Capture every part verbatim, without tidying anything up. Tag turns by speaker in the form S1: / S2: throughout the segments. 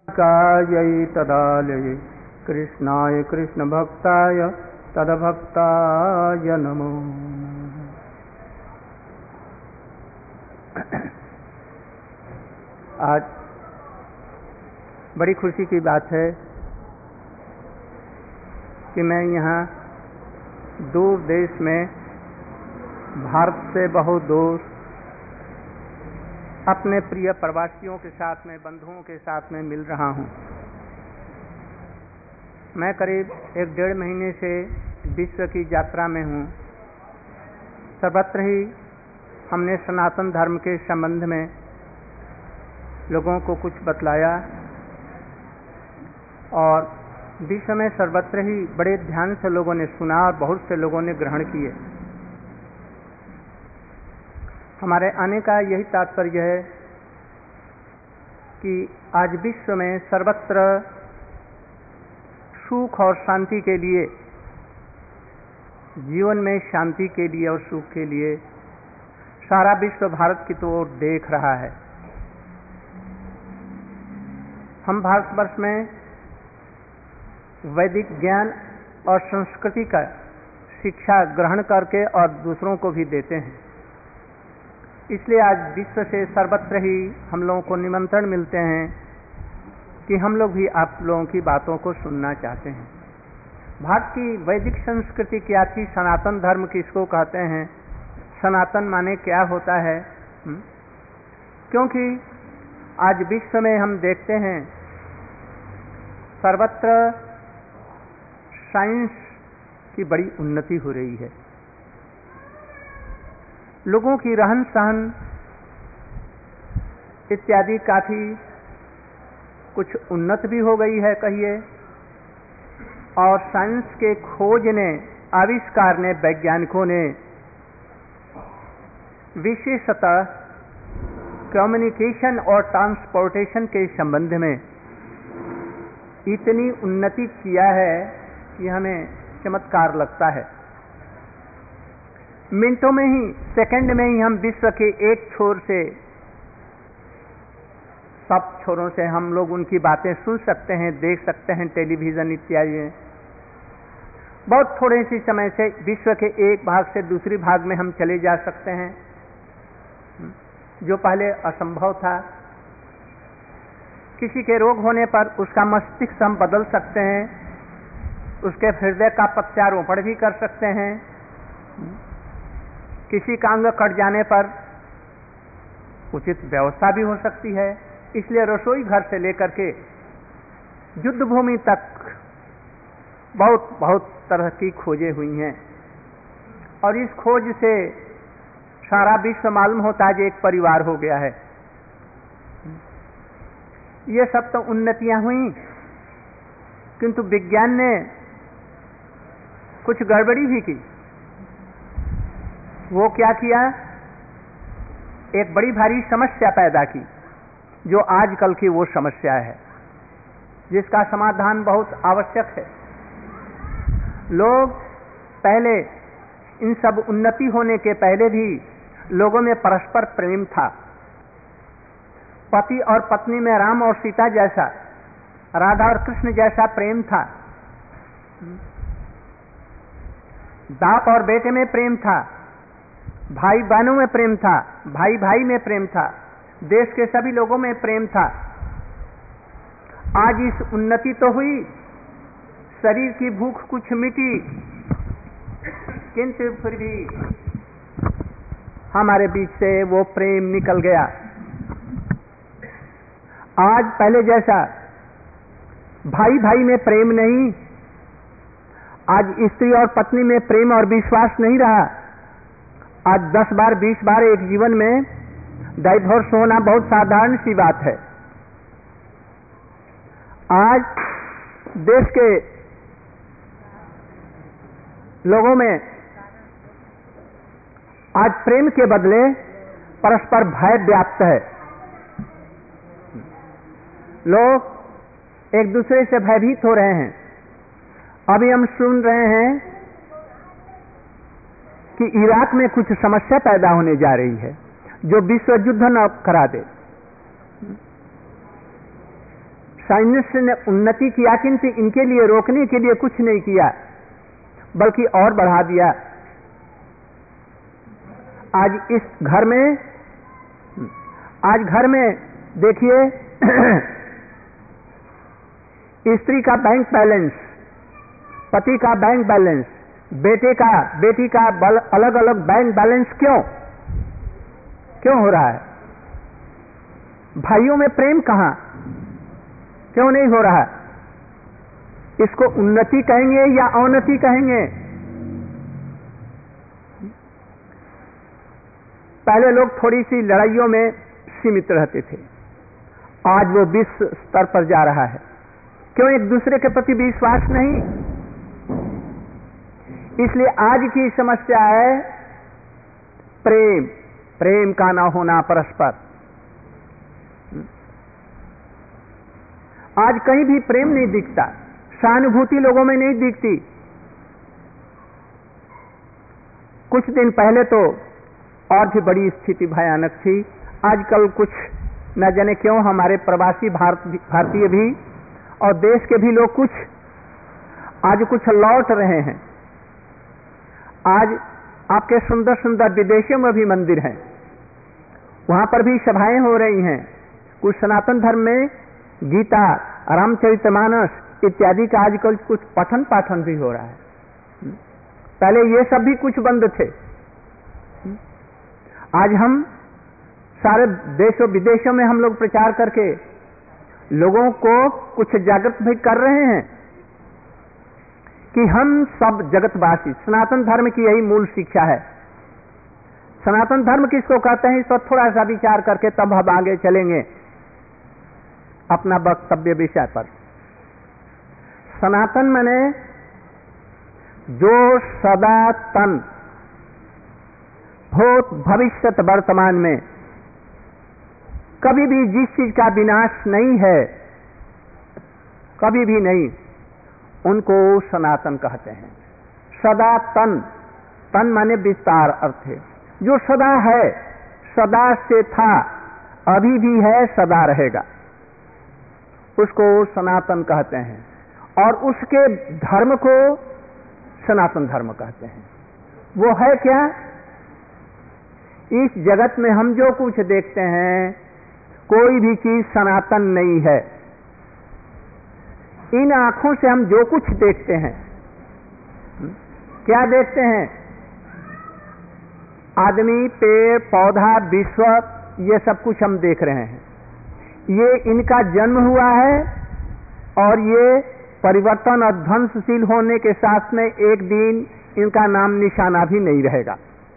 S1: कायै तदालये कृष्णाय कृष्णभक्ताय तद्भक्ताय नमो नमः। आज बड़ी खुशी की बात है कि मैं यहाँ दूर देश में, भारत से बहुत दूर, अपने प्रिय प्रवासियों के साथ में, बंधुओं के साथ में मिल रहा हूँ। मैं करीब एक डेढ़ महीने से विश्व की यात्रा में हूँ। सर्वत्र ही हमने सनातन धर्म के संबंध में लोगों को कुछ बतलाया और विश्व में सर्वत्र ही बड़े ध्यान से लोगों ने सुना और बहुत से लोगों ने ग्रहण किए। हमारे आने का यही तात्पर्य है कि आज विश्व में सर्वत्र सुख और शांति के लिए, जीवन में शांति के लिए और सुख के लिए सारा विश्व भारत की ओर देख रहा है। हम भारतवर्ष में वैदिक ज्ञान और संस्कृति का शिक्षा ग्रहण करके और दूसरों को भी देते हैं। इसलिए आज विश्व से सर्वत्र ही हम लोगों को निमंत्रण मिलते हैं कि हम लोग भी आप लोगों की बातों को सुनना चाहते हैं। भारत की वैदिक संस्कृति क्या थी, सनातन धर्म किसको कहते हैं, सनातन माने क्या होता है। हुँ? क्योंकि आज विश्व में हम देखते हैं सर्वत्र साइंस की बड़ी उन्नति हो रही है। लोगों की रहन सहन इत्यादि काफी कुछ उन्नत भी हो गई है कहिए, और साइंस के खोज ने, आविष्कार ने, वैज्ञानिकों ने विशेषतः कम्युनिकेशन और ट्रांसपोर्टेशन के संबंध में इतनी उन्नति किया है कि हमें चमत्कार लगता है। मिनटों में ही, सेकंड में ही हम विश्व के एक छोर से सब छोरों से हम लोग उनकी बातें सुन सकते हैं, देख सकते हैं टेलीविजन इत्यादि में। बहुत थोड़े से समय से विश्व के एक भाग से दूसरी भाग में हम चले जा सकते हैं, जो पहले असंभव था। किसी के रोग होने पर उसका मस्तिष्क हम बदल सकते हैं, उसके हृदय का प्रत्यारोपण भी कर सकते हैं। किसी का अंग कट जाने पर उचित व्यवस्था भी हो सकती है। इसलिए रसोई घर से लेकर के युद्ध भूमि तक बहुत बहुत तरह की खोजें हुई हैं, और इस खोज से सारा विश्व मालूम होता है कि एक परिवार हो गया है। ये सब तो उन्नतियां हुई, किंतु विज्ञान ने कुछ गड़बड़ी भी की। वो क्या किया, एक बड़ी भारी समस्या पैदा की, जो आजकल की वो समस्या है जिसका समाधान बहुत आवश्यक है। लोग पहले, इन सब उन्नति होने के पहले भी लोगों में परस्पर प्रेम था। पति और पत्नी में राम और सीता जैसा, राधा और कृष्ण जैसा प्रेम था। बाप और बेटे में प्रेम था, भाई बहनों में प्रेम था, भाई भाई में प्रेम था, देश के सभी लोगों में प्रेम था। आज इस उन्नति तो हुई, शरीर की भूख कुछ मिटी, किंतु फिर भी हमारे बीच से वो प्रेम निकल गया। आज पहले जैसा भाई भाई में प्रेम नहीं, आज स्त्री और पत्नी में प्रेम और विश्वास नहीं रहा। आज दस बार बीस बार एक जीवन में डाइवोर्स होना बहुत साधारण सी बात है। आज देश के लोगों में आज प्रेम के बदले परस्पर भय व्याप्त है। लोग एक दूसरे से भयभीत हो रहे हैं। अभी हम सुन रहे हैं कि इराक में कुछ समस्या पैदा होने जा रही है जो विश्व युद्ध न करा दे। साइंस ने उन्नति किया, किंतु इनके लिए रोकने के लिए कुछ नहीं किया, बल्कि और बढ़ा दिया। आज इस घर में आज घर में देखिए स्त्री का बैंक बैलेंस, पति का बैंक बैलेंस, बेटे का बेटी का अलग अलग बैंक बैलेंस क्यों क्यों हो रहा है? भाइयों में प्रेम कहां? क्यों नहीं हो रहा? इसको उन्नति कहेंगे या अवनति कहेंगे? पहले लोग थोड़ी सी लड़ाइयों में सीमित रहते थे, आज वो विश्व स्तर पर जा रहा है। क्यों? एक दूसरे के प्रति विश्वास नहीं। इसलिए आज की समस्या है प्रेम, प्रेम का ना होना परस्पर। आज कहीं भी प्रेम नहीं दिखता, सहानुभूति लोगों में नहीं दिखती। कुछ दिन पहले तो और भी बड़ी स्थिति भयानक थी। आजकल कुछ न जाने क्यों हमारे प्रवासी भारत भारतीय भी और देश के भी लोग कुछ आज कुछ लौट रहे हैं। आज आपके सुंदर सुंदर विदेशों में भी मंदिर हैं, वहां पर भी सभाएं हो रही हैं। कुछ सनातन धर्म में गीता, रामचरितमानस इत्यादि का आजकल कुछ पठन पाठन भी हो रहा है। पहले ये सब भी कुछ बंद थे। आज हम सारे देशों विदेशों में हम लोग प्रचार करके लोगों को कुछ जागृत भी कर रहे हैं कि हम सब जगतवासी, सनातन धर्म की यही मूल शिक्षा है। सनातन धर्म किसको कहते हैं, इस पर थोड़ा सा विचार करके तब हम आगे चलेंगे अपना वक्तव्य विषय पर। सनातन माने जो सदा तन, भूत भविष्यत वर्तमान में कभी भी जिस चीज का विनाश नहीं है, कभी भी नहीं, उनको सनातन कहते हैं। सदा तन, तन माने विस्तार अर्थ है। जो सदा है, सदा से था, अभी भी है, सदा रहेगा, उसको सनातन कहते हैं। और उसके धर्म को सनातन धर्म कहते हैं। वो है क्या? इस जगत में हम जो कुछ देखते हैं, कोई भी चीज सनातन नहीं है। इन आंखों से हम जो कुछ देखते हैं, क्या देखते हैं? आदमी, पेड़ पौधा, विश्व, ये सब कुछ हम देख रहे हैं। ये इनका जन्म हुआ है और ये परिवर्तन और ध्वंसशील होने के साथ में एक दिन इनका नाम निशाना भी नहीं रहेगा।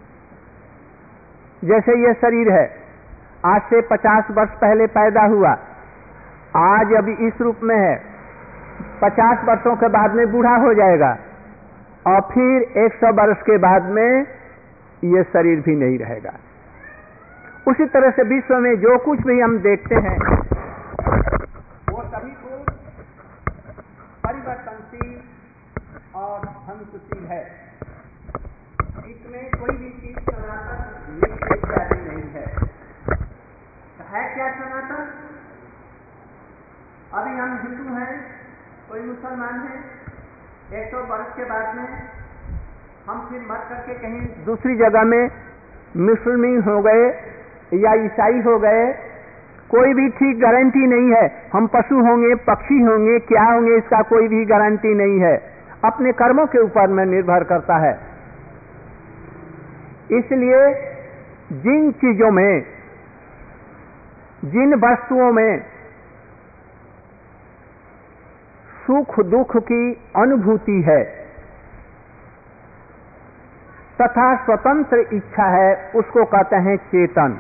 S1: जैसे ये शरीर है, आज से पचास वर्ष पहले पैदा हुआ, आज अभी इस रूप में है, पचास वर्षों के बाद में बूढ़ा हो जाएगा और फिर एक सौ वर्ष के बाद में ये शरीर भी नहीं रहेगा। उसी तरह से विश्व में जो कुछ भी हम देखते हैं वो सभी को परिवर्तनशील और ध्वंसशील है। इसमें कोई भी चीज सनातन निश्चित नहीं है। है क्या सनातन? अभी हम हिंदू हैं, कोई मुसलमान है, एक सौ वर्ष के बाद में हम फिर मर करके कहीं दूसरी जगह में मुसलमान हो गए या ईसाई हो गए, कोई भी ठीक गारंटी नहीं है। हम पशु होंगे, पक्षी होंगे, क्या होंगे, इसका कोई भी गारंटी नहीं है। अपने कर्मों के ऊपर में निर्भर करता है। इसलिए जिन चीजों में, जिन वस्तुओं में सुख दुख की अनुभूति है तथा स्वतंत्र इच्छा है, उसको कहते हैं चेतन।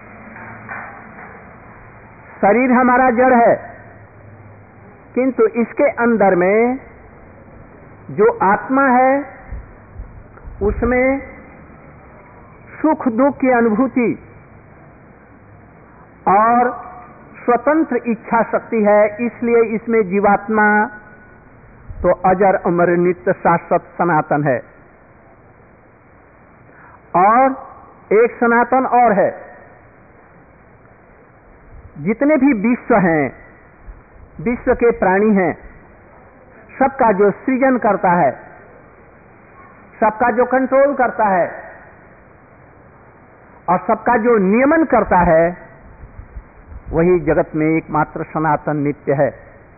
S1: शरीर हमारा जड़ है, किंतु इसके अंदर में जो आत्मा है उसमें सुख दुख की अनुभूति और स्वतंत्र इच्छा शक्ति है। इसलिए इसमें जीवात्मा तो अजर अमर नित्य शाश्वत सनातन है। और एक सनातन और है, जितने भी विश्व हैं, विश्व के प्राणी हैं, सबका जो सृजन करता है, सबका जो कंट्रोल करता है और सबका जो नियमन करता है, वही जगत में एकमात्र सनातन नित्य है।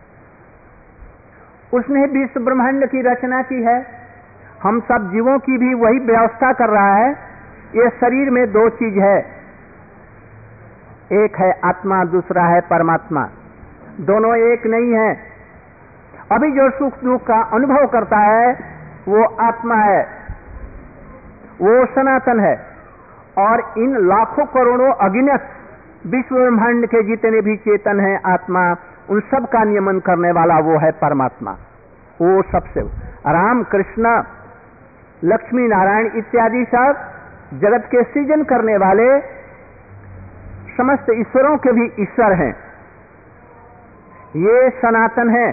S1: उसने विश्व ब्रह्मांड की रचना की है, हम सब जीवों की भी वही व्यवस्था कर रहा है। ये शरीर में दो चीज है, एक है आत्मा, दूसरा है परमात्मा। दोनों एक नहीं है। अभी जो सुख दुख का अनुभव करता है वो आत्मा है, वो सनातन है। और इन लाखों करोड़ों अगिनत विश्व ब्रह्मांड के जितने भी चेतन हैं आत्मा, उन सब का नियमन करने वाला वो है परमात्मा। वो सबसे राम कृष्ण लक्ष्मी नारायण इत्यादि सब जगत के सृजन करने वाले समस्त ईश्वरों के भी ईश्वर हैं। ये सनातन है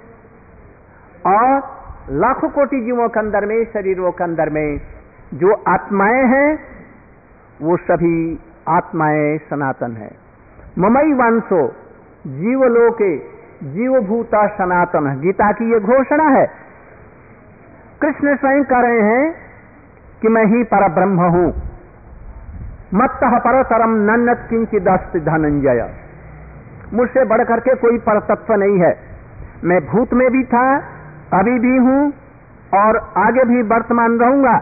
S1: और लाखों कोटि जीवों के अंदर में, शरीरों के अंदर में जो आत्माएं हैं वो सभी आत्माएं सनातन है। ममई वंशो जीवलोके जीवभूता सनातन, गीता की ये घोषणा है। कृष्ण स्वयं कह रहे हैं कि मैं ही पर ब्रह्म हूं, मत्तः परतरम नन्नत किंचिदस्ति धनंजय। मुझसे बढ़कर के कोई परतत्व नहीं है। मैं भूत में भी था, अभी भी हूं और आगे भी वर्तमान रहूंगा।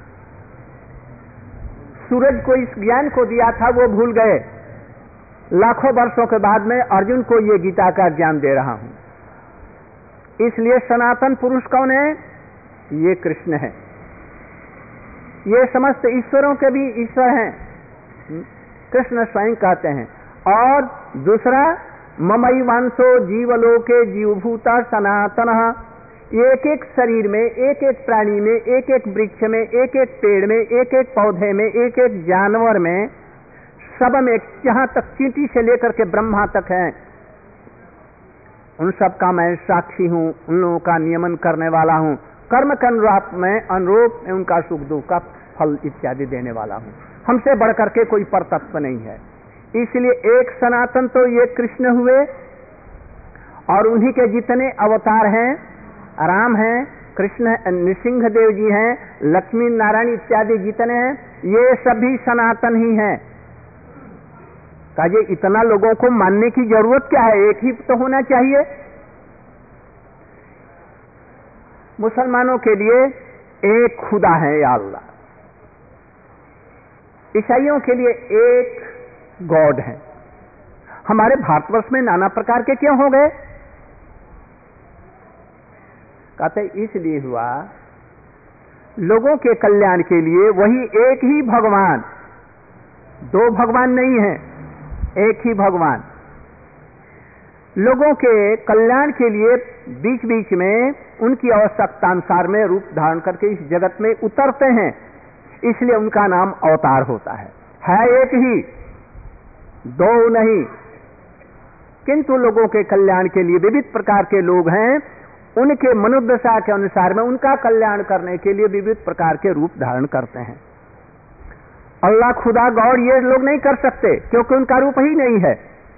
S1: सूरज को इस ज्ञान को दिया था, वो भूल गए। लाखों वर्षों के बाद में अर्जुन को ये गीता का ज्ञान दे रहा हूं। इसलिए सनातन पुरुष कौन है? ये कृष्ण है। ये समस्त ईश्वरों के भी ईश्वर हैं, कृष्ण स्वयं कहते हैं। और दूसरा ममई वंशो जीवलोके जीवभूता सनातन, एक एक शरीर में, एक एक प्राणी में, एक एक वृक्ष में, एक एक पेड़ में, एक एक पौधे में, एक एक जानवर में, सब में, जहां तक चींटी से लेकर के ब्रह्मा तक है, उन सब का मैं साक्षी हूं, उन लोगों का नियमन करने वाला हूं। कर्म के अनुरूप में अनुरूप में उनका सुख दुख का फल इत्यादि देने वाला हूं। हमसे बढ़कर के कोई परतत्व नहीं है। इसलिए एक सनातन तो ये कृष्ण हुए और उन्हीं के जितने अवतार हैं, राम हैं, कृष्ण नृसिंह देव जी हैं, लक्ष्मी नारायण इत्यादि जितने हैं, ये सभी सनातन ही हैं। कहिए इतना लोगों को मानने की जरूरत क्या है? एक ही तो होना चाहिए। मुसलमानों के लिए एक खुदा है या अल्लाह, ईसाइयों के लिए एक गॉड है। हमारे भारतवर्ष में नाना प्रकार के क्यों हो गए? कहते इसलिए हुआ, लोगों के कल्याण के लिए वही एक ही भगवान, दो भगवान नहीं है, एक ही भगवान। लोगों के कल्याण के लिए बीच बीच में उनकी आवश्यकता अनुसार में रूप धारण करके इस जगत में उतरते हैं, इसलिए उनका नाम अवतार होता है। है एक ही, दो नहीं। किंतु लोगों के कल्याण के लिए विविध प्रकार के लोग हैं, उनके मनोदशा के अनुसार में उनका कल्याण करने के लिए विविध प्रकार के रूप धारण करते हैं। अल्लाह खुदा गौर ये लोग नहीं कर सकते, क्योंकि उनका रूप ही नहीं है।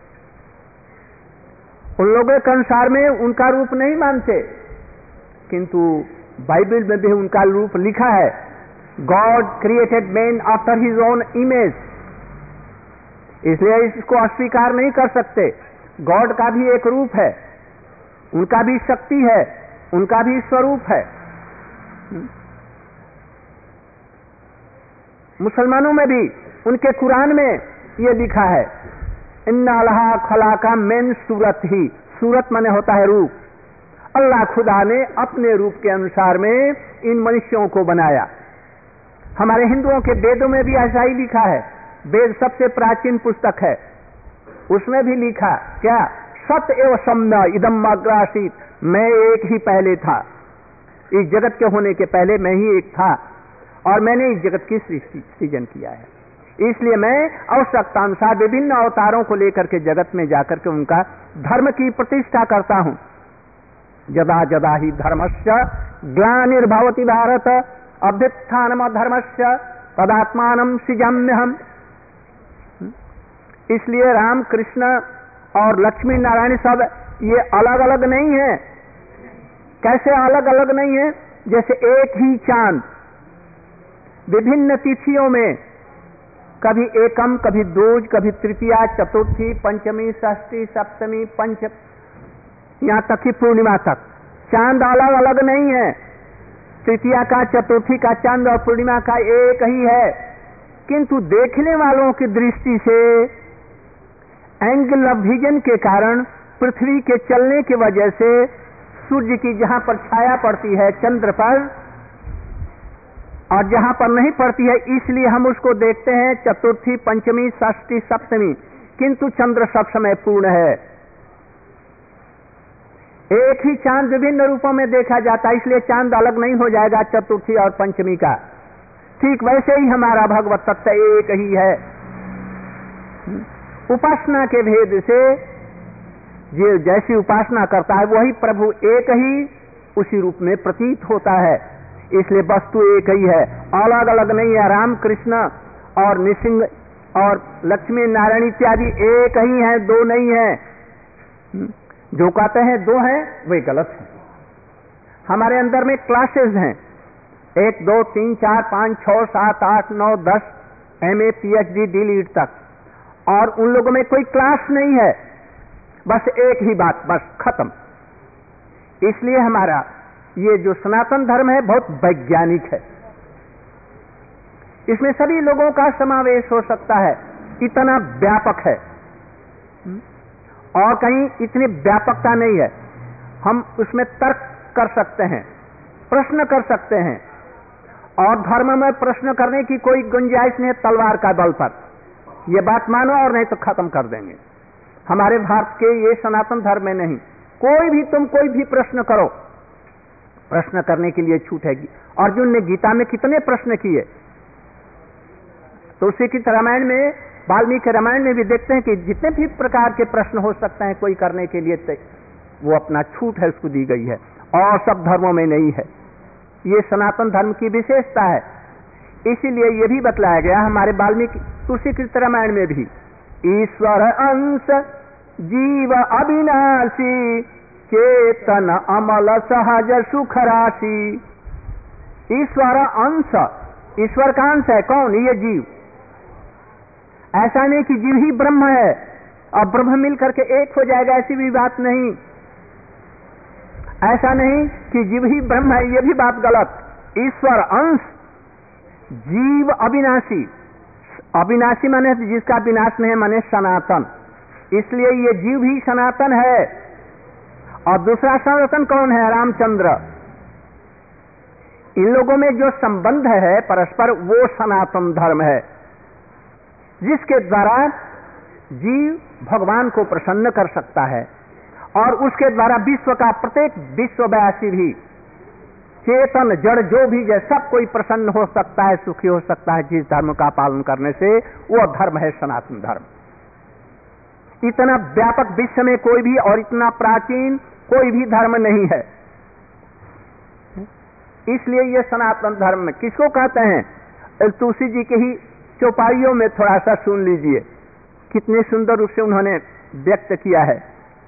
S1: उन लोगों के अनुसार में उनका रूप नहीं मानते, किंतु बाइबल में भी उनका रूप लिखा है, God created man after his own image. इसलिए इसको अस्वीकार नहीं कर सकते। गॉड का भी एक रूप है, उनका भी शक्ति है, उनका भी स्वरूप है। मुसलमानों में भी उनके कुरान में ये लिखा है, इन्ना अल्लाह खलाका मेन सूरत ही, सूरत माने होता है रूप। अल्लाह खुदा ने अपने रूप के अनुसार में इन मनुष्यों को बनाया। हमारे हिंदुओं के वेदों में भी ऐसा ही लिखा है। वेद सबसे प्राचीन पुस्तक है, उसमें भी लिखा क्या? सत्य एवं सम्य इदम अग्रासीत, मैं एक ही पहले था। इस जगत के होने के पहले मैं ही एक था और मैंने इस जगत की सृजन किया है। इसलिए मैं आवश्यकता अनुसार विभिन्न अवतारों को लेकर के जगत में जाकर के उनका धर्म की प्रतिष्ठा करता हूं। जदा जदा ही धर्मस्य ग्लानिर्भवति भारत अभ्युत्थानम धर्मस्य तदात्मानं सृजाम्यहम्। इसलिए राम कृष्ण और लक्ष्मी नारायण सब ये अलग अलग नहीं है। कैसे अलग अलग नहीं है? जैसे एक ही चांद विभिन्न तिथियों में, कभी एकम, कभी दूज, कभी तृतीया, चतुर्थी, पंचमी, षष्ठी, सप्तमी, पंच, यहाँ तक कि पूर्णिमा तक चांद अलग अलग नहीं है। तृतीया का, चतुर्थी का चांद और पूर्णिमा का एक ही है, किंतु देखने वालों की दृष्टि से एंगल ऑफ विजन के कारण, पृथ्वी के चलने की वजह से सूर्य की जहां पर छाया पड़ती है चंद्र पर और जहां पर नहीं पड़ती है, इसलिए हम उसको देखते हैं चतुर्थी, पंचमी, षष्ठी, सप्तमी, किंतु चंद्र सब समय पूर्ण है। एक ही चांद विभिन्न रूपों में देखा जाता है, इसलिए चांद अलग नहीं हो जाएगा चतुर्थी और पंचमी का। ठीक वैसे ही हमारा भगवत तत्व एक ही है। उपासना के भेद से जो जैसी उपासना करता है वही प्रभु एक ही उसी रूप में प्रतीत होता है, इसलिए वस्तु एक ही है, अलग अलग नहीं है। राम कृष्ण और नृसिंह और लक्ष्मी नारायण इत्यादि एक ही हैं, दो नहीं है। जो कहते हैं दो हैं वे गलत है। हमारे अंदर में क्लासेस हैं, एक, दो, तीन, चार, पांच, छह, सात, आठ, नौ, दस, M A, P H D, D Litt तक, और उन लोगों में कोई क्लास नहीं है, बस एक ही बात, बस खत्म। इसलिए हमारा ये जो सनातन धर्म है बहुत वैज्ञानिक है, इसमें सभी लोगों का समावेश हो सकता है, इतना व्यापक है, और कहीं इतनी व्यापकता नहीं है। हम उसमें तर्क कर सकते हैं, प्रश्न कर सकते हैं, और धर्म में प्रश्न करने की कोई गुंजाइश नहीं है तलवार का बल पर। ये बात मानो और नहीं तो खत्म कर देंगे। हमारे भारत के ये सनातन धर्म में नहीं, कोई भी तुम कोई भी प्रश्न करो, प्रश्न करने के लिए छूट है। अर्जुन ने गीता में कितने प्रश्न किए, तो उसी की रामायण में, वाल्मीकि रामायण में भी देखते हैं कि जितने भी प्रकार के प्रश्न हो सकते हैं कोई करने के लिए, वो अपना छूट है उसको दी गई है, और सब धर्मों में नहीं है। ये सनातन धर्म की विशेषता है। इसीलिए ये भी बतलाया गया हमारे वाल्मीकि तुलसी कृत रामायण में भी, ईश्वर अंश जीव अविनाशी चेतन अमल सहज सुख राशि। ईश्वर अंश, ईश्वर का अंश है कौन? ये जीव। ऐसा नहीं कि जीव ही ब्रह्म है और ब्रह्म मिल करके एक हो जाएगा, ऐसी भी बात नहीं। ऐसा नहीं कि जीव ही ब्रह्म है, ये भी बात गलत। ईश्वर अंश, जीव अविनाशी। अविनाशी माने जिसका विनाश नहीं माने सनातन, इसलिए ये जीव ही सनातन है। और दूसरा सनातन कौन है? रामचंद्र। इन लोगों में जो संबंध है परस्पर, वो सनातन धर्म है, जिसके द्वारा जीव भगवान को प्रसन्न कर सकता है, और उसके द्वारा विश्व का प्रत्येक विश्ववासी भी, चेतन जड़ जो भी है, सब कोई प्रसन्न हो सकता है, सुखी हो सकता है जिस धर्म का पालन करने से। वो धर्म है सनातन धर्म। इतना व्यापक विश्व में कोई भी और इतना प्राचीन कोई भी धर्म नहीं है। इसलिए ये सनातन धर्म किसको कहते हैं? तुलसी जी के ही चौपाइयों में थोड़ा सा सुन लीजिए, कितने सुंदर रूप से उन्होंने व्यक्त किया है।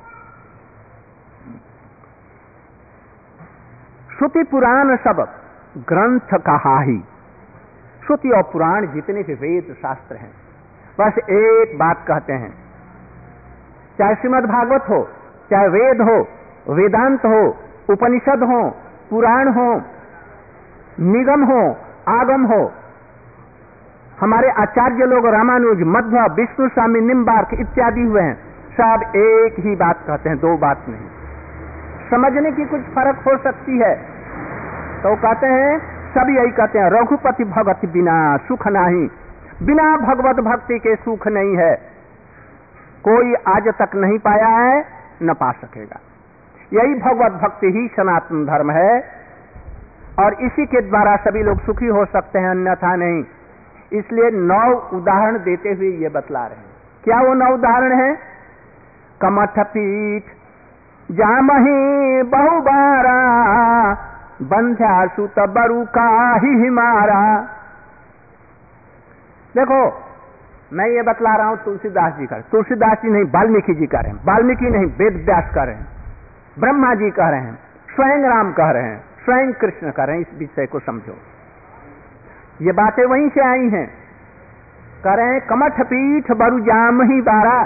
S1: श्रुति पुराण सब ग्रंथ कहा ही। श्रुति और पुराण जितने भी वेद शास्त्र हैं, बस एक बात कहते हैं, चाहे श्रीमद् भागवत हो, चाहे वेद हो, वेदांत हो, उपनिषद हो, पुराण हो, निगम हो, आगम हो, हमारे आचार्य लोग रामानुज, मध्व, विष्णु स्वामी, निम्बार्क इत्यादि हुए हैं, सब एक ही बात कहते हैं, दो बात नहीं। समझने की कुछ फर्क हो सकती है, तो कहते हैं, सभी यही कहते हैं, रघुपति भगत बिना सुख नहीं। बिना भगवत भक्ति के सुख नहीं है, कोई आज तक नहीं पाया है, न पा सकेगा। यही भगवत भक्ति ही सनातन धर्म है, और इसी के द्वारा सभी लोग सुखी हो सकते हैं, अन्यथा नहीं। इसलिए नौ उदाहरण देते हुए ये बतला रहे हैं। क्या वो नौ उदाहरण है? कमठ पीठ जामही बहुबारा, बंध्या सुत बरु का ही मारा। देखो, मैं ये बतला रहा हूं तुलसीदास जी का, तुलसीदास जी नहीं वाल्मीकि जी कह रहे हैं, वाल्मीकि नहीं वेद व्यास कह रहे हैं, ब्रह्मा जी कह रहे हैं, स्वयं राम कह रहे हैं, स्वयं कृष्ण कह रहे हैं। इस विषय को समझो, ये बातें वहीं से आई हैं। कह रहे हैं कमठ पीठ बरु जाम ही बारा,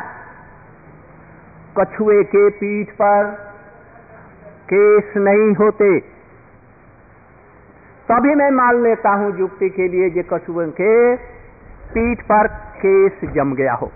S1: कछुए के पीठ पर केस नहीं होते। तभी मैं मान लेता हूं युक्ति के लिए जे कछुए के पीठ पर केस जम गया हो।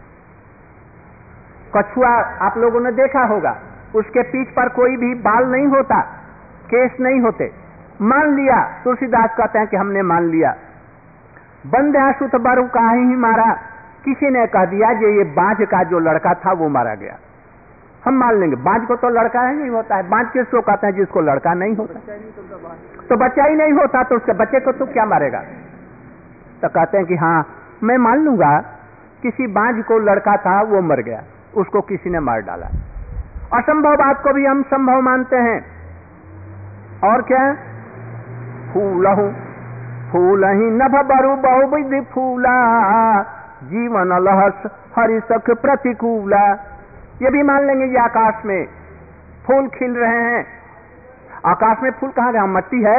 S1: कछुआ आप लोगों ने देखा होगा, उसके पीठ पर कोई भी बाल नहीं होता, केस नहीं होते। मान लिया, तुलसीदास कहते हैं कि हमने मान लिया। बंध्या सुत बरु काहे ही मारा, किसी ने कह दिया जे ये बांझ का जो लड़का था वो मारा गया। हम मान लेंगे बांझ को तो लड़का ही नहीं होता है। बांझ किसको कहते हैं? जिसको लड़का नहीं होता, तो बच्चा ही नहीं होता, तो उसके बच्चे को तो क्या मारेगा? तो कहते हैं कि हाँ मैं मान लूंगा किसी बांझ को लड़का था वो मर गया, उसको किसी ने मार डाला। असंभव बात को भी हम संभव मानते हैं। और क्या? फूलहु फूल ही नभ बरु बहुविधि फूला, जीवन लहस हरि सख प्रतिकूला। ये भी मान लेंगे ये आकाश में फूल खिल रहे हैं। आकाश में फूल कहाँ गया? मट्टी है,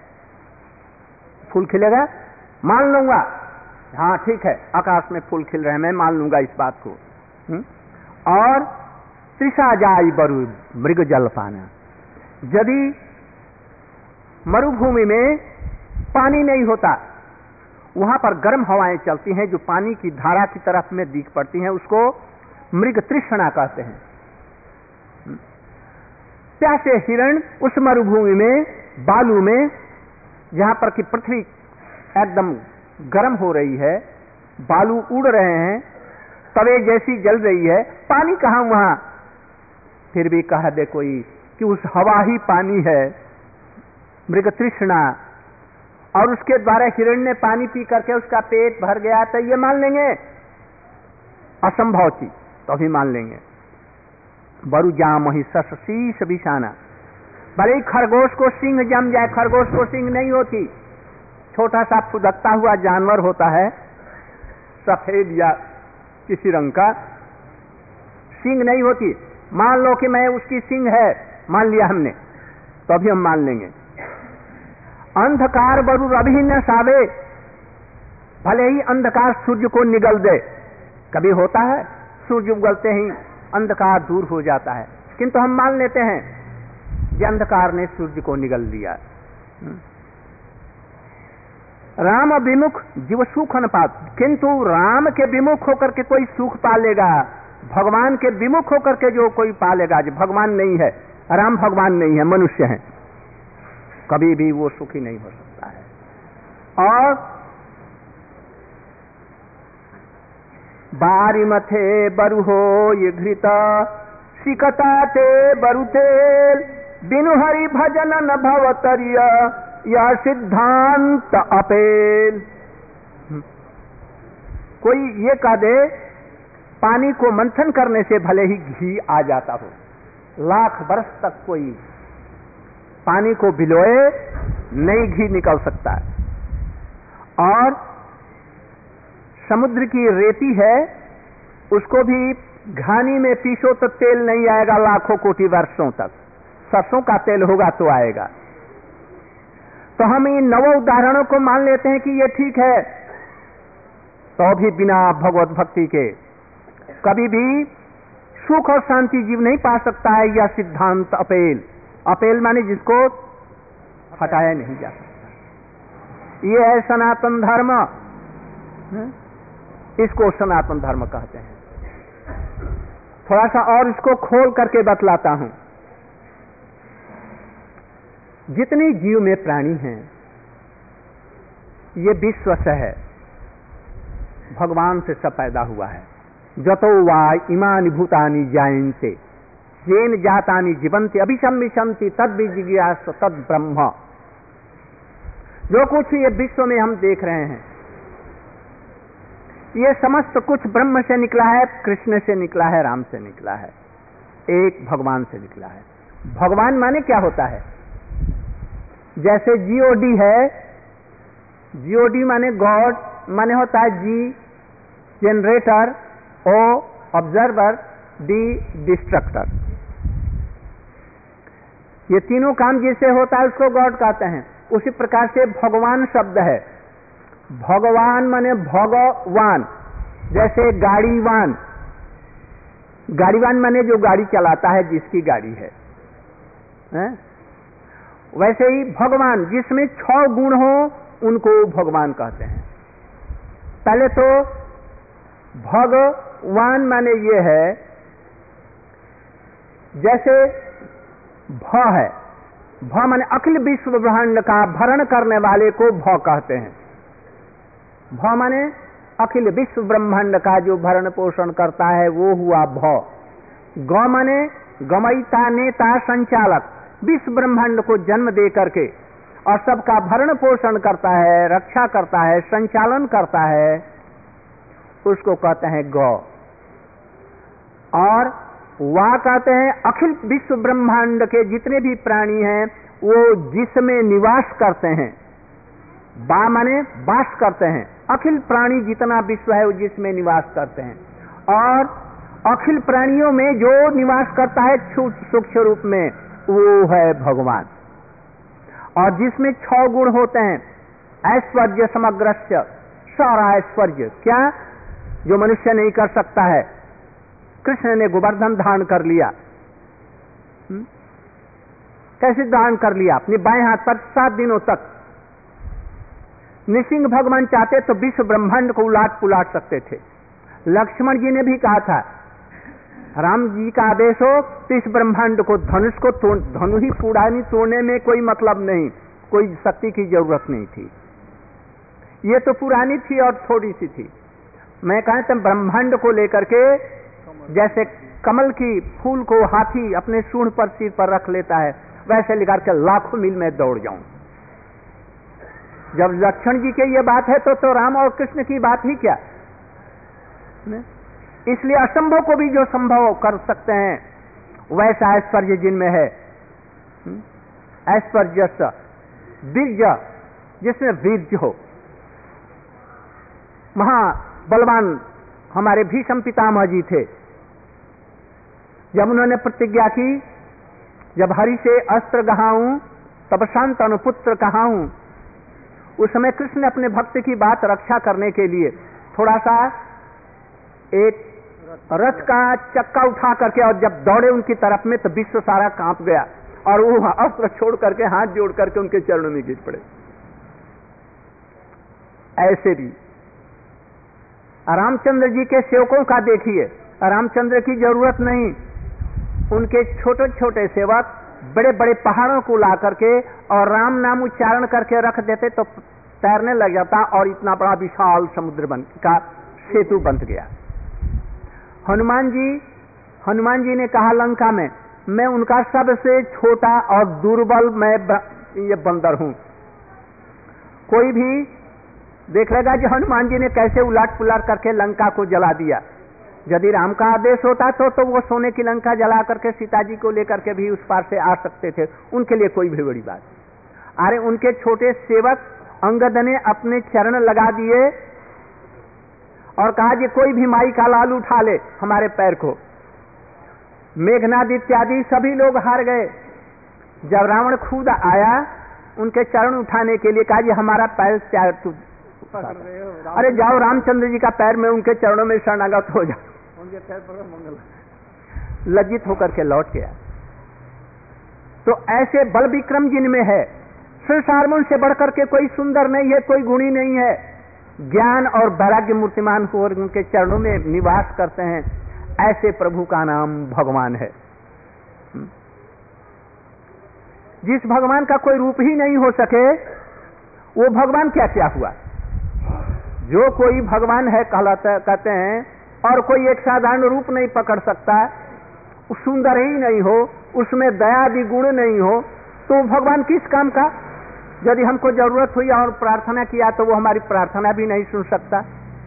S1: फूल खिलेगा? मान लूंगा, हाँ ठीक है आकाश में फूल खिल रहे हैं, मैं मान लूंगा इस बात को। हुँ? और तृषा जाई बरु मृग जल पाना, यदि मरुभूमि में पानी नहीं होता, वहां पर गर्म हवाएं चलती हैं जो पानी की धारा की तरफ में दिख पड़ती हैं, उसको मृग तृष्णा कहते हैं। प्यासे हिरण उस मरुभूमि में बालू में, जहां पर कि पृथ्वी एकदम गर्म हो रही है, बालू उड़ रहे हैं, तवे जैसी जल रही है, पानी कहां वहां? फिर भी कह दे कोई कि उस हवा ही पानी है, मृग तृष्णा, और उसके द्वारा हिरण ने पानी पी करके उसका पेट भर गया, तो ये मान लेंगे असंभव चीज, तो भी मान लेंगे। बरु जाम ही सस शीश बिछाना, भले ही खरगोश को सिंह जम जाए, खरगोश को सिंह नहीं होती, छोटा सा फुदकता हुआ जानवर होता है, सफेद या किसी रंग का, सिंह नहीं होती। मान लो कि मैं उसकी सिंह है, मान लिया हमने, तो अभी हम मान लेंगे। अंधकार बरु रवि न सावे, भले ही अंधकार सूर्य को निगल दे, कभी होता है सूर्य उगलते ही अंधकार दूर हो जाता है, किंतु हम मान लेते हैं कि अंधकार ने सूर्य को निगल दिया। राम विमुख जीव सुख न पा, किंतु राम के विमुख होकर के कोई सुख पालेगा, भगवान के विमुख होकर के जो कोई पालेगा, जो भगवान नहीं है, राम भगवान नहीं है, मनुष्य है, कभी भी वो सुखी नहीं हो सकता है। और बारी मथे बरु हो ये घृत, सिकता ते बरु तेल, बिनु हरि भजन न भवतरिय, यह सिद्धांत अपेल। कोई ये कह दे पानी को मंथन करने से भले ही घी आ जाता हो, लाख वर्ष तक कोई पानी को भिगोए नहीं घी निकल सकता है। और समुद्र की रेती है, उसको भी घानी में पीसो तो तेल नहीं आएगा लाखों कोटि वर्षों तक, सरसों का तेल होगा तो आएगा। तो हम इन नवों उदाहरणों को मान लेते हैं कि ये ठीक है, तो भी बिना भगवत भक्ति के कभी भी सुख और शांति जीव नहीं पा सकता है। यह सिद्धांत अपेल, अपेल माने जिसको हटाया नहीं जा सकता। ये है सनातन धर्म, इसको सनातन धर्म कहते हैं। थोड़ा सा और इसको खोल करके बतलाता हूं। जितने जीव में प्राणी हैं, ये विश्व से है, भगवान से सब पैदा हुआ है। जतो वा इमानि भूतानि जायन्ते, येन जातानि जीवन्ति अभिसंविशन्ति तद विजिज्ञासु तद ब्रह्म। जो कुछ ये विश्व में हम देख रहे हैं, ये समस्त कुछ ब्रह्म से निकला है, कृष्ण से निकला है, राम से निकला है, एक भगवान से निकला है। भगवान माने क्या होता है? जैसे जीओडी है, जीओडी माने गॉड, माने होता है G, generator, O observer, D destructor. ये तीनों काम जिससे होता है उसको गॉड कहते हैं। उसी प्रकार से भगवान शब्द है। भगवान माने भगवान, जैसे गाड़ीवान, गाड़ीवान माने जो गाड़ी चलाता है, जिसकी गाड़ी है, है? वैसे ही भगवान जिसमें छह गुण हो उनको भगवान कहते हैं। पहले तो भगवान माने ये है, जैसे भ है, भ माने अखिल विश्व ब्रह्मांड का भरण करने वाले को भ कहते हैं। भ माने अखिल विश्व ब्रह्मांड का जो भरण पोषण करता है वो हुआ भ। ग माने गमयिता, नेता, संचालक, विश्व ब्रह्मांड को जन्म दे करके और सबका भरण पोषण करता है, रक्षा करता है, संचालन करता है, उसको कहते हैं ग। और वा कहते हैं अखिल विश्व ब्रह्मांड के जितने भी प्राणी हैं वो जिसमें निवास करते हैं। बा माने वास करते हैं, अखिल प्राणी जितना विश्व है वो जिसमें निवास करते हैं। और अखिल प्राणियों में जो निवास करता है सूक्ष्म रूप में वो है भगवान। और जिसमें छह गुण होते हैं, ऐश्वर्य समग्रस्य, सारा ऐश्वर्य, क्या जो मनुष्य नहीं कर सकता है। कृष्ण ने गोवर्धन धारण कर लिया। हुँ? कैसे धारण कर लिया? अपने बाएं हाथ पर सात दिनों तक। नृसिंह भगवान चाहते तो विश्व ब्रह्मांड को उलाट पुलाट सकते थे। लक्ष्मण जी ने भी कहा था, राम जी का आदेश हो तो इस ब्रह्मांड को, धनुष को तोड़, धनु ही पुरानी तोड़ने में कोई मतलब नहीं, कोई शक्ति की जरूरत नहीं थी। ये तो पुरानी थी और थोड़ी सी थी। मैं कहा था ब्रह्मांड को लेकर के जैसे कमल की फूल को हाथी अपने सूंड पर, सिर पर रख लेता है, वैसे लेकर के लाखों मील में दौड़ जाऊं। जब लक्ष्मण जी की ये बात है तो तो राम और कृष्ण की बात ही क्या। इसलिए असंभव को भी जो संभव कर सकते हैं वैसा ऐश्वर्य जिनमें है। ऐश्वर्य वीर्य, जिसमें वीर्य हो। महा बलवान हमारे भीष्म पितामह जी थे। जब उन्होंने प्रतिज्ञा की, जब हरि से अस्त्र गहाऊं तब शांतनु पुत्र कहाऊं, उस समय कृष्ण ने अपने भक्त की बात रक्षा करने के लिए थोड़ा सा एक रथ का चक्का उठा करके, और जब दौड़े उनकी तरफ में तो विश्व सारा कांप गया और वो अस्त्र छोड़ करके हाथ जोड़ करके उनके चरणों में गिर पड़े। ऐसे भी रामचंद्र जी के सेवकों का देखिए, रामचंद्र की जरूरत नहीं, उनके छोटे छोटे सेवक बड़े बड़े पहाड़ों को ला करके और राम नाम उच्चारण करके रख देते तो तैरने लग जाता और इतना बड़ा विशाल समुद्र बन का सेतु बन गया। हनुमान जी हनुमान जी ने कहा लंका में, मैं उनका सबसे छोटा और दुर्बल मैं ये बंदर हूं। कोई भी देख लेगा कि हनुमान जी ने कैसे उलाट पुलाट करके लंका को जला दिया। यदि राम का आदेश होता तो तो वो सोने की लंका जला करके सीता जी को लेकर के भी उस पार से आ सकते थे, उनके लिए कोई भी बड़ी बात। अरे उनके छोटे सेवक अंगद ने अपने चरण लगा दिए और कहा कि कोई भी माई का लाल उठा ले हमारे पैर को। मेघनाद इत्यादि सभी लोग हार गए। जब रावण खुद आया उनके चरण उठाने के लिए, कहा कि हमारा पैर त्याग तू। अरे जाओ रामचंद्र जी का पैर में उनके चरणों में शरणागत हो जाओ। उनके पैर पर मंगल। लज्जित होकर के लौट गया। तो ऐसे बल विक्रम जिनमें है, संसार में उनसे बढ़कर के कोई सुंदर नहीं है, कोई गुणी नहीं है। ज्ञान और वैराग्य मूर्तिमान हो और उनके चरणों में निवास करते हैं, ऐसे प्रभु का नाम भगवान है। जिस भगवान का कोई रूप ही नहीं हो सके वो भगवान क्या क्या हुआ। जो कोई भगवान है कहते हैं और कोई एक साधारण रूप नहीं पकड़ सकता, सुंदर ही नहीं हो, उसमें दयादि गुण नहीं हो, तो भगवान किस काम का। यदि हमको जरूरत हुई और प्रार्थना किया तो वो हमारी प्रार्थना भी नहीं सुन सकता।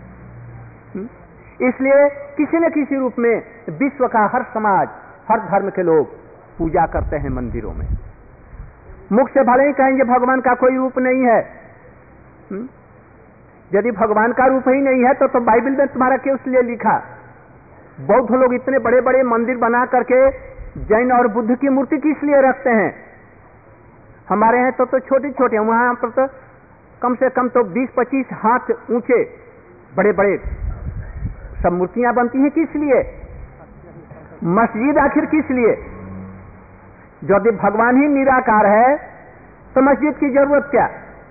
S1: इसलिए किसी न किसी रूप में विश्व का हर समाज, हर धर्म के लोग पूजा करते हैं मंदिरों में। मुख से भले ही कहेंगे भगवान का कोई रूप नहीं है, यदि भगवान का रूप ही नहीं है तो तो बाइबल में तुम्हारा क्यों इसलिए लिखा? बौद्ध लोग इतने बड़े बड़े मंदिर बना करके जैन और बुद्ध की मूर्ति किस लिए रखते हैं? हमारे यहाँ तो तो छोटी छोटी, वहां पर तो कम से कम तो बीस पच्चीस हाथ ऊंचे बड़े बड़े सब मूर्तियां बनती हैं। किस लिए? मस्जिद आखिर किस लिए? यदि भगवान ही निराकार है तो मस्जिद की जरूरत क्या?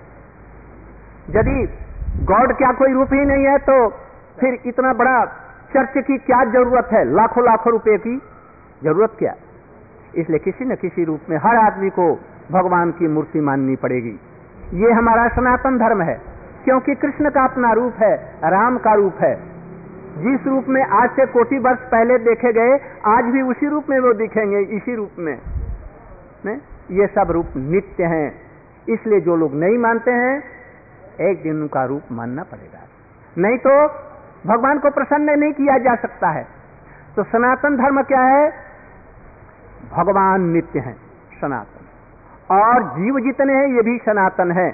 S1: यदि गॉड क्या कोई रूप ही नहीं है तो फिर इतना बड़ा चर्च की क्या जरूरत है? लाखों लाखों रुपए की जरूरत क्या? इसलिए किसी न किसी रूप में हर आदमी को भगवान की मूर्ति माननी पड़ेगी। ये हमारा सनातन धर्म है, क्योंकि कृष्ण का अपना रूप है, राम का रूप है। जिस रूप में आज से कोटि वर्ष पहले देखे गए, आज भी उसी रूप में वो दिखेंगे, इसी रूप में। ने? ये सब रूप नित्य हैं। इसलिए जो लोग नहीं मानते हैं, एक दिन उनका रूप मानना पड़ेगा, नहीं तो भगवान को प्रसन्न नहीं किया जा सकता है। तो सनातन धर्म क्या है? भगवान नित्य हैं, सनातन, और जीव जितने हैं ये भी सनातन है।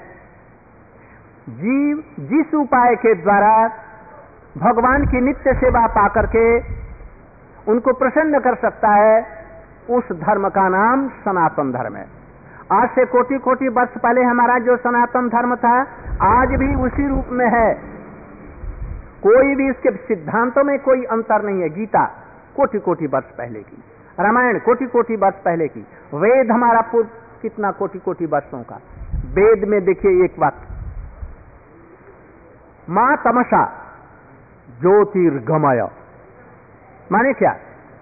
S1: जीव जिस उपाय के द्वारा भगवान की नित्य सेवा पाकर के उनको प्रसन्न कर सकता है, उस धर्म का नाम सनातन धर्म है। आज से कोटि कोटि वर्ष पहले हमारा जो सनातन धर्म था, आज भी उसी रूप में है। कोई भी इसके सिद्धांतों में कोई अंतर नहीं है। गीता कोटि कोटि वर्ष पहले की, रामायण कोटि कोटि वर्ष पहले की, वेद हमारा पूर्व कितना कोटि कोटि वर्षों का। वेद में देखिए एक बात, मां तमसा ज्योतिर्गमय, माने क्या?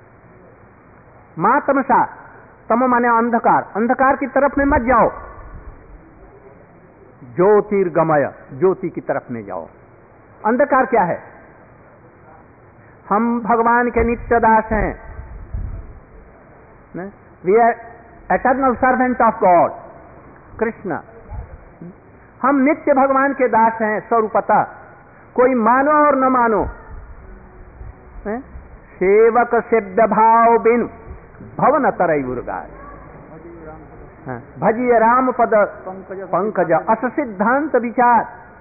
S1: मां तमसा, तम माने अंधकार, अंधकार की तरफ में मत जाओ, ज्योतिर्गमय, ज्योति की तरफ में जाओ। अंधकार क्या है? हम भगवान के नित्य दास हैं, we are eternal servant of God, Krishna. हम नित्य भगवान के दास हैं स्वरूपतः, कोई मानो और न मानो। है? सेवक सेव्य भाव बिन भवन तरई उर्गाय, भजिए राम पद पंकज अस सिद्धांत विचार।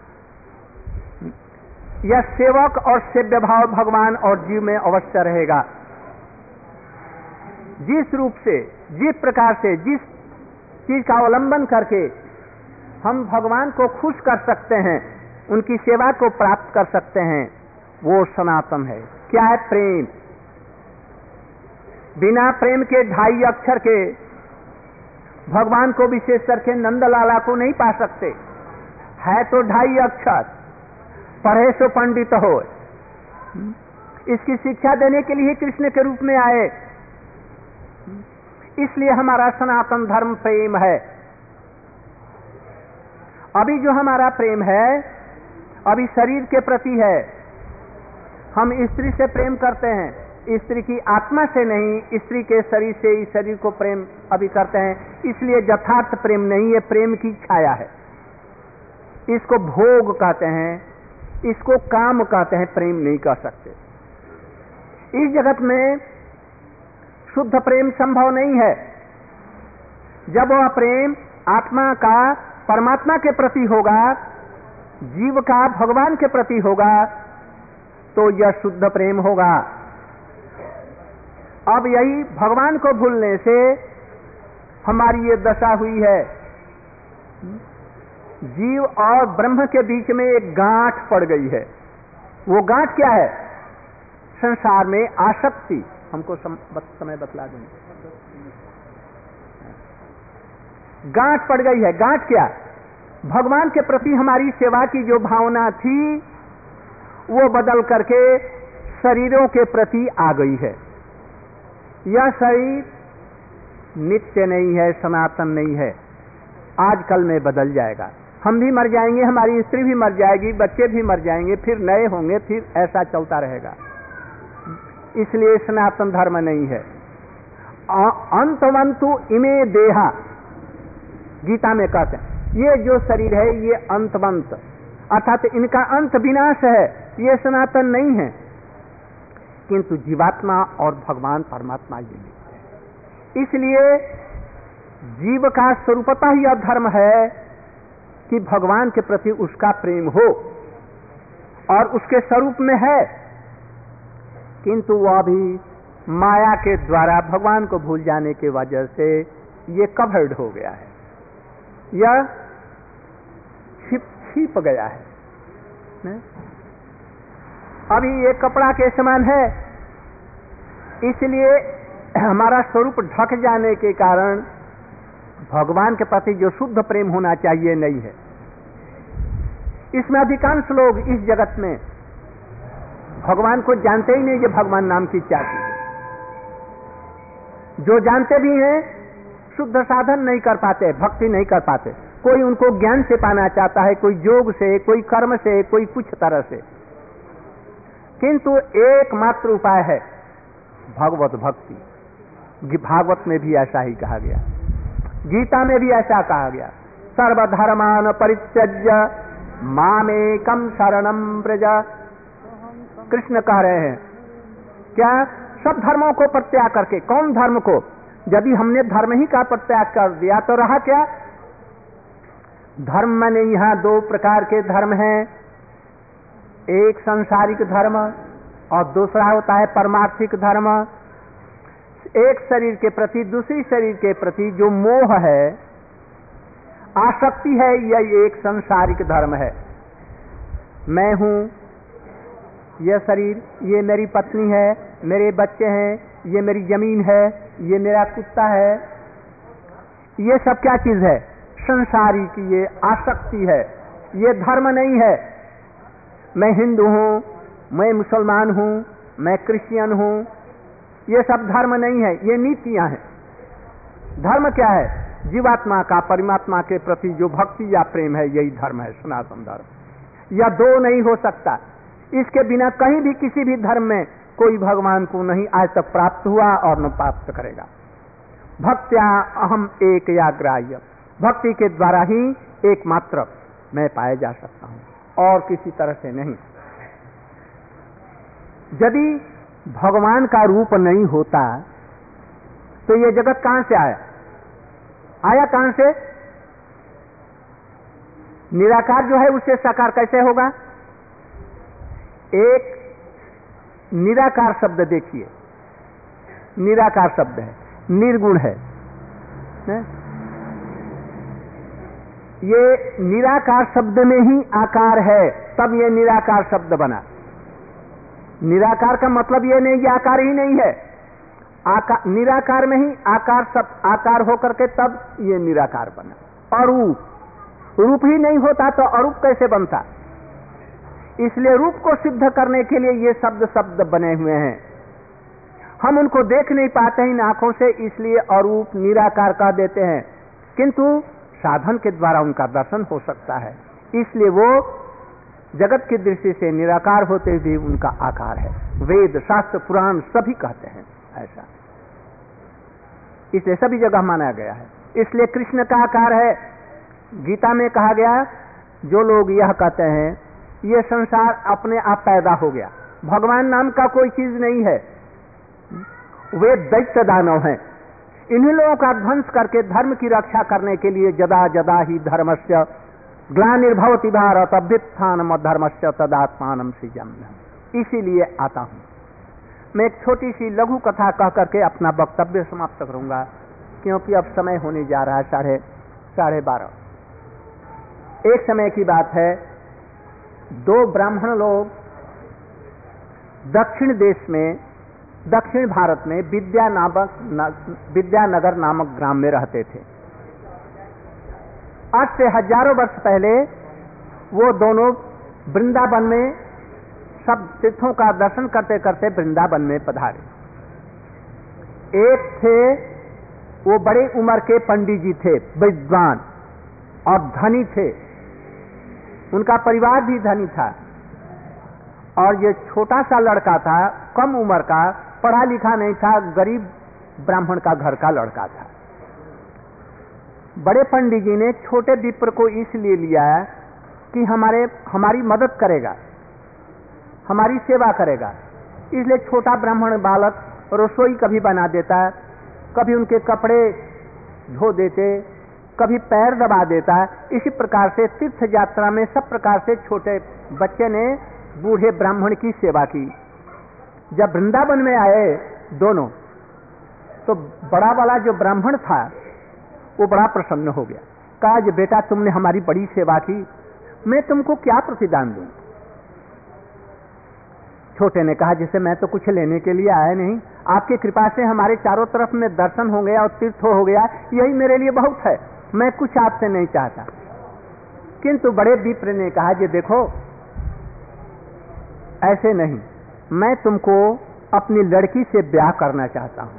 S1: यह सेवक और सेव्य भाव भगवान और जीव में अवश्य रहेगा। जिस रूप से, जिस प्रकार से, जिस चीज का अवलंबन करके हम भगवान को खुश कर सकते हैं, उनकी सेवा को प्राप्त कर सकते हैं, वो सनातन है। क्या है? प्रेम। बिना प्रेम के ढाई अक्षर के भगवान को विशेष करके नंदलाला को नहीं पा सकते। है तो ढाई अक्षर, पढ़े सो पंडित हो। इसकी शिक्षा देने के लिए कृष्ण के रूप में आए। इसलिए हमारा सनातन धर्म प्रेम है। अभी जो हमारा प्रेम है, अभी शरीर के प्रति है। हम स्त्री से प्रेम करते हैं, स्त्री की आत्मा से नहीं, स्त्री के शरीर से इस शरीर को प्रेम अभी करते हैं। इसलिए यथार्थ प्रेम नहीं है, प्रेम की छाया है। इसको भोग कहते हैं, इसको काम कहते हैं, प्रेम नहीं कह सकते। इस जगत में शुद्ध प्रेम संभव नहीं है। जब वह प्रेम आत्मा का परमात्मा के प्रति होगा, जीव का भगवान के प्रति होगा, तो यह शुद्ध प्रेम होगा। अब यही भगवान को भूलने से हमारी ये दशा हुई है। जीव और ब्रह्म के बीच में एक गांठ पड़ गई है। वो गांठ क्या है? संसार में आसक्ति। हमको सम, समय बतला देंगे। गांठ पड़ गई है। गांठ क्या? भगवान के प्रति हमारी सेवा की जो भावना थी, वो बदल करके शरीरों के प्रति आ गई है। यह शरीर नित्य नहीं है, सनातन नहीं है, आजकल में बदल जाएगा। हम भी मर जाएंगे, हमारी स्त्री भी मर जाएगी, बच्चे भी मर जाएंगे, फिर नए होंगे, फिर ऐसा चलता रहेगा। इसलिए सनातन धर्म नहीं है। अंतवंतु इमे देहा, गीता में कहते हैं ये जो शरीर है ये अंतवंत, अर्थात इनका अंत विनाश है, ये सनातन नहीं है। किंतु जीवात्मा और भगवान परमात्मा ये नहीं। इसलिए जीव का स्वरूपतः यह धर्म है कि भगवान के प्रति उसका प्रेम हो। और उसके स्वरूप में है, किंतु वह भी माया के द्वारा भगवान को भूल जाने की वजह से ये कवर्ड हो गया है, यह छिप छिप गया है। ने? अभी ये कपड़ा के समान है, इसलिए हमारा स्वरूप ढक जाने के कारण भगवान के प्रति जो शुद्ध प्रेम होना चाहिए नहीं है। इसमें अधिकांश लोग इस जगत में भगवान को जानते ही नहीं, ये भगवान नाम की क्या चीज है। जो जानते भी हैं शुद्ध साधन नहीं कर पाते, भक्ति नहीं कर पाते। कोई उनको ज्ञान से पाना चाहता है, कोई योग से, कोई कर्म से, कोई कुछ तरह से, किंतु एकमात्र उपाय है भगवत भक्ति। भागवत में भी ऐसा ही कहा गया, गीता में भी ऐसा कहा गया, सर्वधर्मान परित्यज्य मामेकम शरणम व्रज। कृष्ण कह रहे हैं क्या, सब धर्मों को परित्याग करके। कौन धर्म को? यदि हमने धर्म ही का परित्याग कर दिया तो रहा क्या? धर्म माने यहाँ दो प्रकार के धर्म हैं, एक सांसारिक धर्म और दूसरा होता है परमार्थिक धर्म। एक शरीर के प्रति दूसरी शरीर के प्रति जो मोह है, आसक्ति है, यह एक सांसारिक धर्म है। मैं हूं, यह शरीर, ये मेरी पत्नी है, मेरे बच्चे हैं, ये मेरी जमीन है, ये मेरा कुत्ता है, ये सब क्या चीज है? संसारिक, ये आसक्ति है, ये धर्म नहीं है। मैं हिंदू हूं, मैं मुसलमान हूं, मैं क्रिश्चियन हूं, ये सब धर्म नहीं है, ये नीतियां हैं। धर्म क्या है? जीवात्मा का परमात्मा के प्रति जो भक्ति या प्रेम है, यही धर्म है, सनातन धर्म। यह दो नहीं हो सकता। इसके बिना कहीं भी किसी भी धर्म में कोई भगवान को नहीं आज तक प्राप्त हुआ और न प्राप्त करेगा। भक्त्या अहम एक या ग्राह्य, भक्ति के द्वारा ही एकमात्र मैं पाया जा सकता हूं और किसी तरह से नहीं। यदि भगवान का रूप नहीं होता तो ये जगत कहां से आया? आया कहां से? निराकार जो है उससे साकार कैसे होगा? एक निराकार शब्द देखिए, निराकार शब्द है, निर्गुण है, है? ये निराकार शब्द में ही आकार है, तब ये निराकार शब्द बना। निराकार का मतलब ये नहीं कि आकार ही नहीं है, आकार, निराकार में ही आकार सब आकार होकर के तब ये निराकार बना। अरूप, रूप ही नहीं होता तो अरूप कैसे बनता? इसलिए रूप को सिद्ध करने के लिए ये शब्द शब्द बने हुए हैं। हम उनको देख नहीं पाते इन आंखों से, इसलिए अरूप निराकार कह देते हैं, किंतु साधन के द्वारा उनका दर्शन हो सकता है। इसलिए वो जगत की दृष्टि से निराकार होते हुए उनका आकार है। वेद, शास्त्र, पुराण सभी कहते हैं ऐसा, इसलिए सभी जगह माना गया है। इसलिए कृष्ण का आकार है। गीता में कहा गया, जो लोग यह कहते हैं ये संसार अपने आप पैदा हो गया, भगवान नाम का कोई चीज नहीं है, वे दैत्य दानव हैं। इन्हीं लोगों का ध्वंस करके धर्म की रक्षा करने के लिए जदा जदा ही धर्मस्य ग्लानिर्भवति भारत अभ्युत्थानम धर्मस्य तदात्मानं सृजम्। इसीलिए आता हूं। मैं एक छोटी सी लघु कथा कह करके अपना वक्तव्य समाप्त करूंगा, क्योंकि अब समय होने जा रहा है साढ़े साढ़े बारह। एक समय की बात है, दो ब्राह्मण लोग दक्षिण देश में, दक्षिण भारत में विद्या नामक विद्यानगर नामक ग्राम में रहते थे। आज से हजारों वर्ष पहले वो दोनों वृंदावन में सब तीर्थों का दर्शन करते करते वृंदावन में पधारे। एक थे वो बड़े उम्र के पंडित जी थे, विद्वान और धनी थे, उनका परिवार भी धनी था। और ये छोटा सा लड़का था, कम उम्र का, पढ़ा लिखा नहीं था, गरीब ब्राह्मण का घर का लड़का था। बड़े पंडित जी ने छोटे विप्र को इसलिए लिया कि हमारे हमारी मदद करेगा, हमारी सेवा करेगा। इसलिए छोटा ब्राह्मण बालक रसोई कभी बना देता, कभी उनके कपड़े धो देते, कभी पैर दबा देता। इसी प्रकार से तीर्थ यात्रा में सब प्रकार से छोटे बच्चे ने बूढ़े ब्राह्मण की सेवा की। जब वृंदावन में आए दोनों, तो बड़ा वाला जो ब्राह्मण था वो बड़ा प्रसन्न हो गया। कहा कि बेटा तुमने हमारी बड़ी सेवा की, मैं तुमको क्या प्रतिदान दूं? छोटे ने कहा जैसे मैं तो कुछ लेने के लिए आया नहीं, आपकी कृपा से हमारे चारों तरफ में दर्शन हो गया और तीर्थ हो गया, यही मेरे लिए बहुत है, मैं कुछ आपसे नहीं चाहता। किंतु बड़े विप्र ने कहा कि देखो ऐसे नहीं, मैं तुमको अपनी लड़की से ब्याह करना चाहता हूं।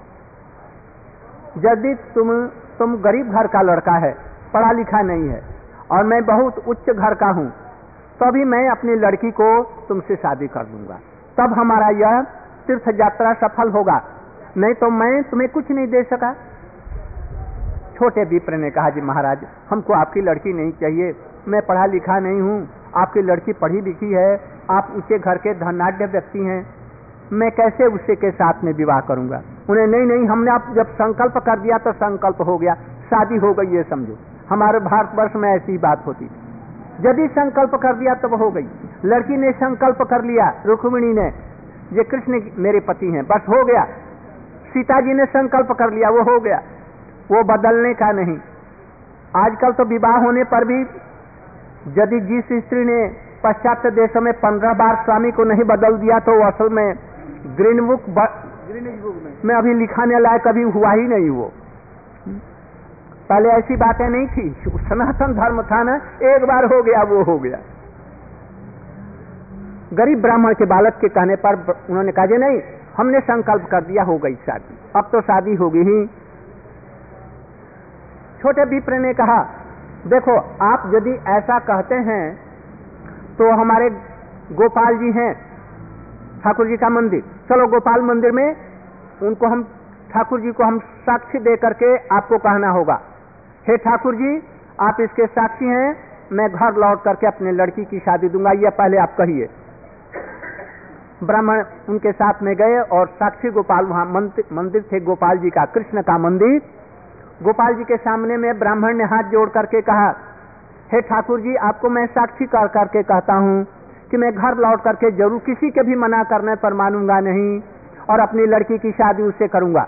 S1: यदि तुम तुम गरीब घर का लड़का है, पढ़ा लिखा नहीं है, और मैं बहुत उच्च घर का हूं, तभी मैं अपनी लड़की को तुमसे शादी कर दूंगा, तब हमारा यह तीर्थ यात्रा सफल होगा, नहीं तो मैं तुम्हें कुछ नहीं दे सका। छोटे विप्र ने कहा जी महाराज हमको आपकी लड़की नहीं चाहिए, मैं पढ़ा लिखा नहीं हूं, आपकी लड़की पढ़ी लिखी है, आप ऊंचे घर के धनाढ्य व्यक्ति हैं, मैं कैसे उससे के साथ में विवाह करूंगा? उन्हें नहीं नहीं, हमने आप जब संकल्प कर दिया तो संकल्प हो गया, शादी हो गई, ये समझो। हमारे भारतवर्ष में ऐसी बात होती थी, यदि संकल्प कर दिया तब हो गई। लड़की ने संकल्प कर लिया, रुक्मिणी ने, ये कृष्ण मेरे पति हैं, बस हो गया। सीता जी ने संकल्प कर लिया, वो हो गया, वो बदलने का नहीं। आजकल तो विवाह होने पर भी यदि जिस स्त्री ने पाश्चात्य देशों में पंद्रह बार स्वामी को नहीं बदल दिया तो वो असल में ग्रीन बुक में अभी लिखाने लायक कभी हुआ ही नहीं। वो पहले ऐसी बातें नहीं थी, सनातन धर्म था ना, एक बार हो गया वो हो गया। गरीब ब्राह्मण के बालक के कहने पर उन्होंने कहा नहीं, हमने संकल्प कर दिया, हो गई शादी, अब तो शादी होगी ही। छोटे विप्र ने कहा देखो आप यदि ऐसा कहते हैं तो हमारे गोपाल जी हैं, ठाकुर जी का मंदिर, चलो गोपाल मंदिर में उनको हम, ठाकुर जी को हम साक्षी दे करके आपको कहना होगा, हे ठाकुर जी आप इसके साक्षी हैं, मैं घर लौट करके अपने लड़की की शादी दूंगा, यह पहले आप कहिए। ब्राह्मण उनके साथ में गए और साक्षी गोपाल, वहां मंदिर थे गोपाल जी का, कृष्ण का मंदिर। गोपाल जी के सामने में ब्राह्मण ने हाथ जोड़ करके कहा, हे ठाकुर जी आपको मैं साक्षी कर करके कहता हूं कि मैं घर लौट करके जरूर किसी के भी मना करने पर मानूंगा नहीं और अपनी लड़की की शादी उससे करूंगा।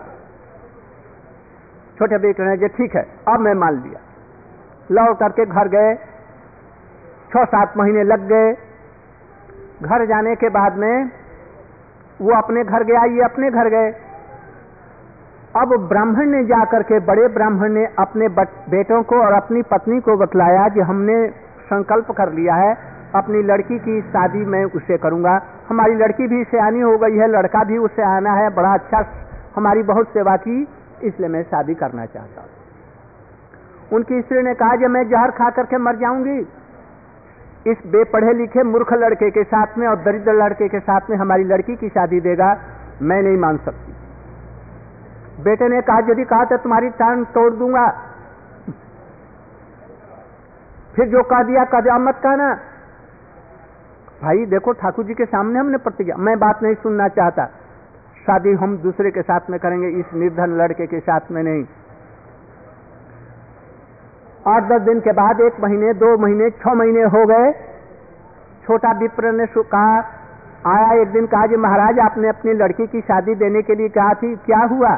S1: छोटे बेटे ने ठीक है, अब मैं मान लिया। लौट करके घर गए, छह सात महीने लग गए। घर जाने के बाद में वो अपने घर गया, ये अपने घर गए। अब ब्राह्मण ने जाकर के, बड़े ब्राह्मण ने अपने बेटों को और अपनी पत्नी को बतलाया कि हमने संकल्प कर लिया है अपनी लड़की की शादी मैं उससे करूंगा, हमारी लड़की भी सयानी हो गई है, लड़का भी उससे आना है, बड़ा अच्छा, हमारी बहुत सेवा की, इसलिए मैं शादी करना चाहता हूं। उनकी स्त्री ने कहा कि मैं जहर खा करके मर जाऊंगी, इस बेपढ़े लिखे मूर्ख लड़के के साथ में और दरिद्र लड़के के साथ में हमारी लड़की की शादी देगा, मैं नहीं मान सकती। बेटे ने कहा यदि कहा तो तुम्हारी टांग तोड़ दूंगा। फिर जो कह दिया कह मत कहना। भाई देखो ठाकुर जी के सामने हमने प्रतिज्ञा, मैं बात नहीं सुनना चाहता, शादी हम दूसरे के साथ में करेंगे, इस निर्धन लड़के के साथ में नहीं। आठ दस दिन के बाद, एक महीने, दो महीने, छह महीने हो गए। छोटा विप्र ने कहा, आया एक दिन, कहा जी महाराज आपने अपनी लड़की की शादी देने के लिए कहा थी, क्या हुआ?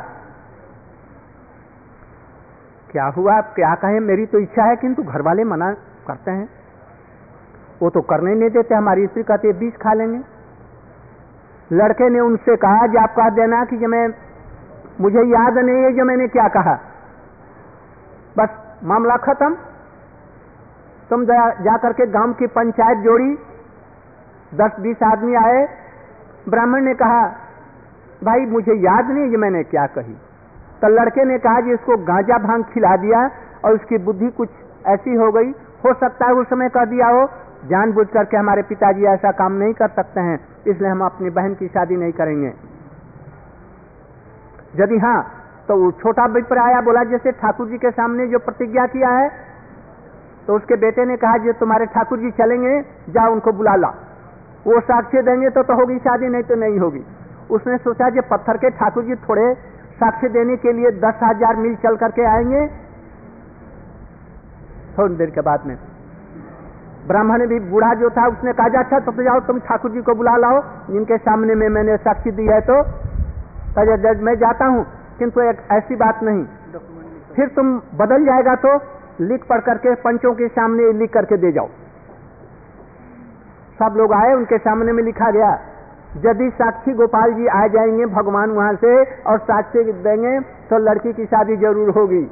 S1: क्या हुआ क्या कहें, मेरी तो इच्छा है किंतु घर वाले मना करते हैं, वो तो करने नहीं देते, हमारी स्त्री कहती है बीज खा लेंगे। लड़के ने उनसे कहा कि आप कह देना कि मैं, मुझे याद नहीं है जो मैंने क्या कहा, बस मामला खत्म। तुम जा, जा करके गांव की पंचायत जोड़ी, दस बीस आदमी आए। ब्राह्मण ने कहा भाई मुझे याद नहीं कि मैंने क्या कही। तो लड़के ने कहा कि इसको गांजा भांग खिला दिया और उसकी बुद्धि कुछ ऐसी हो गई, हो सकता है उस समय कह दिया हो जानबूझ करके हमारे पिताजी ऐसा काम नहीं कर सकते हैं, इसलिए हम अपनी बहन की शादी नहीं करेंगे। यदि हाँ तो वो छोटा विप्र आया, बोला जैसे ठाकुर जी के सामने जो प्रतिज्ञा किया है। तो उसके बेटे ने कहा जो तुम्हारे ठाकुर जी चलेंगे, जा उनको बुला ला, वो साक्ष्य देंगे तो तो होगी शादी, नहीं तो नहीं होगी। उसने सोचा जो पत्थर के ठाकुर जी थोड़े साक्ष्य देने के लिए दस हजार मील चल करके आएंगे। थोड़ी देर के बाद में ब्राह्मण भी बूढ़ा जो था उसने कहा अच्छा तो, तो जाओ तुम ठाकुर जी को बुला लाओ, जिनके सामने में मैंने साक्षी दी है, तो जज मैं जाता हूँ, किंतु एक ऐसी बात नहीं, फिर तुम बदल जाएगा तो लिख पढ़ करके पंचों के सामने लिख करके दे जाओ। सब लोग आए, उनके सामने में लिखा गया, यदि साक्षी गोपाल जी आ जाएंगे भगवान वहां से और साक्षी देंगे तो लड़की की शादी जरूर होगी।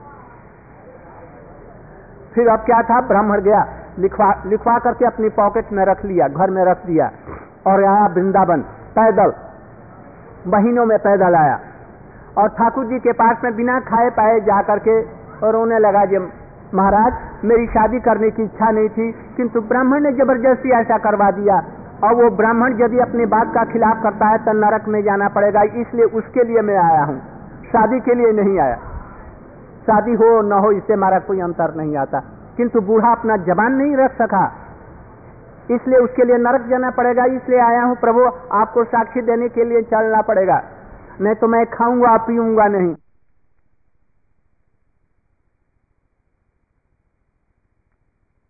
S1: फिर अब क्या था, ब्राह्मण गया, लिखवा लिखवा करके अपनी पॉकेट में रख लिया, घर में रख दिया और आया वृंदावन पैदल, महीनों में पैदल आया और ठाकुर जी के पास में बिना खाए पाए जा करके और रोने लगा, जब महाराज मेरी शादी करने की इच्छा नहीं थी, किंतु ब्राह्मण ने जबरदस्ती ऐसा करवा दिया, और वो ब्राह्मण यदि अपनी बात का खिलाफ करता है तो नरक में जाना पड़ेगा, इसलिए उसके लिए मैं आया हूँ, शादी के लिए नहीं आया। शादी हो न हो इससे हमारा कोई अंतर नहीं आता, किंतु बूढ़ा अपना जबान नहीं रख सका, इसलिए उसके लिए नरक जाना पड़ेगा, इसलिए आया हूँ प्रभु, आपको साक्षी देने के लिए चलना पड़ेगा, नहीं तो मैं खाऊंगा पीऊंगा नहीं।